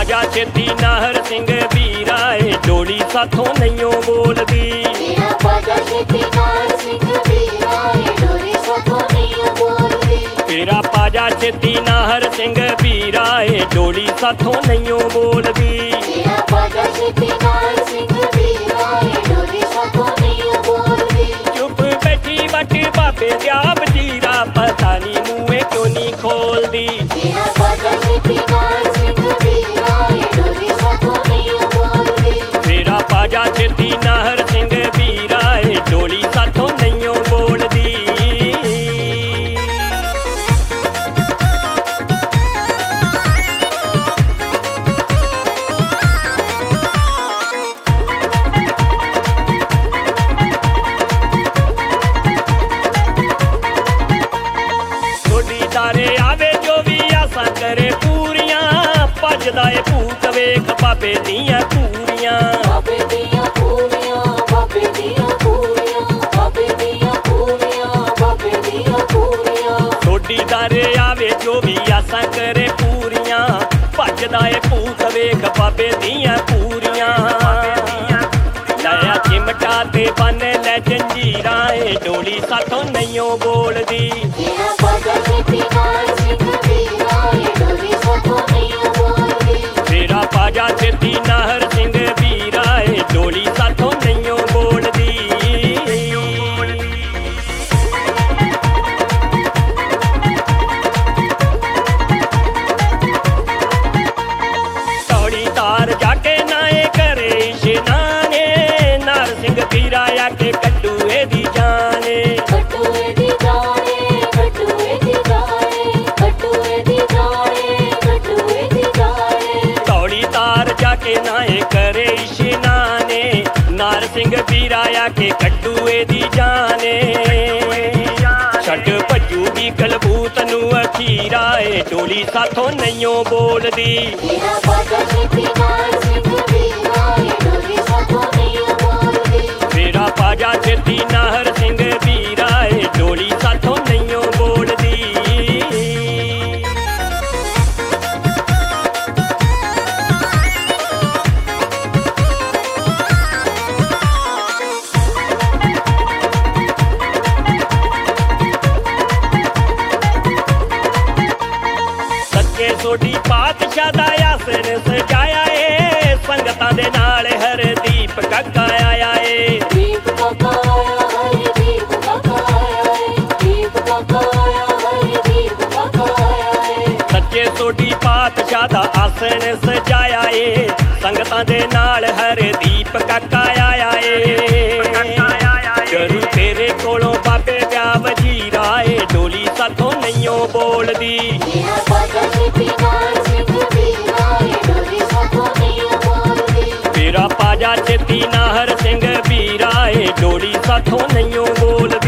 पाजा छेती नाहर सिंह वीरा ए डोली साथों नहियों बोलदी। तेरा पाजा छेती नाहर सिंह वीरा ए डोली साथों नहियों बोलदी। तेरा पाजा छेती नाहर सिंह वीरा ए डोली साथों नहियों बोलदी। तेरा पाजा छेती नाहर सिंह वीरा ए डोली साथों नहियों बोलदी। चुप बैठी बट बाबे दिया वजीरा पता नी मुँहे क्यों नहीं खोलदी। तेरा पाजा छेती नाहर सिंह वीरा ए डोली साथों नहियों बोलदी। तेरा पाजा छेती नाहर सिंह वीरा ए डोली साथों नहियों बोलदी। तारे आवे जो भी आसा करे पूरियां भजदा ए भूत वेख बाबे दियां पूरियां। बाबे दियां पूरियां बाबे दियां पूरियां बाबे दियां पूरियां बाबे दियां पूरियां। थोड़ी तारे आवे जो भी आसा करे पूरियां भजदा ए भूत वेख बाबे दियां पूरियां। लाया चिमटा ते बन लै जंजीरां ए डोली साथों नहियों बोलदी। तेरा पाजा छेती नाहर सिंह वीरा ए डोली साथों नहियों बोलदी। तेरा पाजा छेती नाहर सिंह वीरा ए डोली साथों नहियों बोलदी। तौड़ी तार जाके नाए करे इशनाने नार सिंह वीरा आके कड्डूए दी जाने। कटुए दी जाने कटुए दी जाने कटुए दी जाने कटुए दी जाने। तौड़ी तार जाके नाए करे इशनाने नार सिंह वीरा आके कड्डूए दी जाने। छट भजूगी कलबूत नू अखीरा ए डोली साथों नहियों बोलदी। तेरा पाजा छेती नाहर सिंह वीरा ए डोली साथों नहियों बोलदी। तेरा पाजा छेती नाहर सिंह वीरा ए डोली साथों नहियों बोलदी। सच्चे सोडी पातशाह दा आसन सजाया ए संगतां दे नाल हरदीप काका आया ए। दीप काका आया है दीप काका आया है दीप काका आया है दीप काका आया है। सच्चे सोडी पातशाह दा आसन सजाया ए संगतां दे नाल हरदीप काका आया ए। करू तेरे कोलों बाबे ब्या वजीरा ए डोली साथों नहियों बोलदी। तेरा पाजा छेती नाहर सिंह वीरा ए डोली साथों नहियों बोलदी। तेरा पाजा छेती नाहर सिंह वीरा ए डोली साथों नहियों बोलदी।